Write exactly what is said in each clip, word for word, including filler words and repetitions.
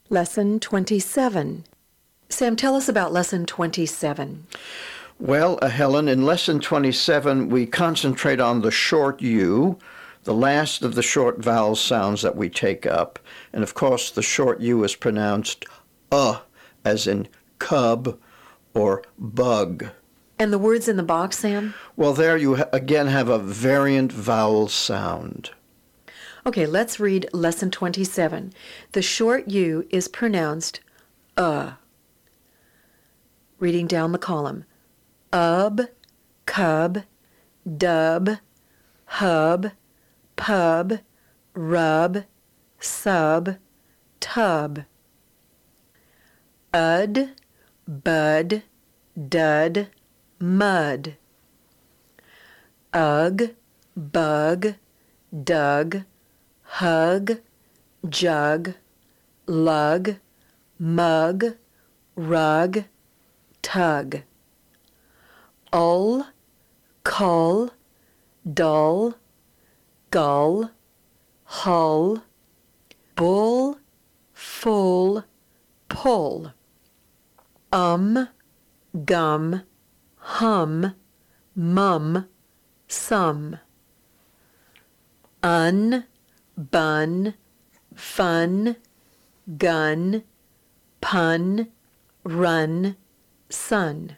Lesson twenty-seven. Sam, tell us about Lesson twenty-seven. Well, uh, Helen, in Lesson twenty-seven, we concentrate on the short U, the last of the short vowel sounds that we take up. And of course, the short U is pronounced uh, as in cub or bug. And the words in the box, Sam? Well, there you ha- again have a variant vowel sound. Okay, let's read Lesson twenty-seven. The short U is pronounced uh. Reading down the column. Ub, cub, dub, hub, pub, rub, sub, tub. Ud, bud, dud, mud. Ugh, bug, dug, hug, jug, lug, mug, rug, tug. Ul, cull, dull, gull, hull, bull, full, pull. Um, gum, hum, mum, sum. Un, bun, fun, gun, pun, run, sun.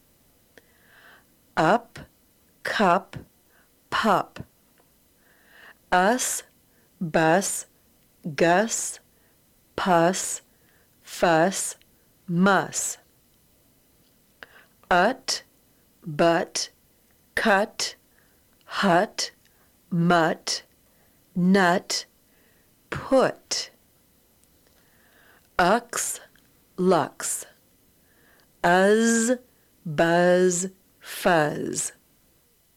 Up, cup, pup. Us, bus, gus, pus, fuss, muss. Ut, but, cut, hut, mutt, nut, put. Ux, lux. Uz, buzz, fuzz.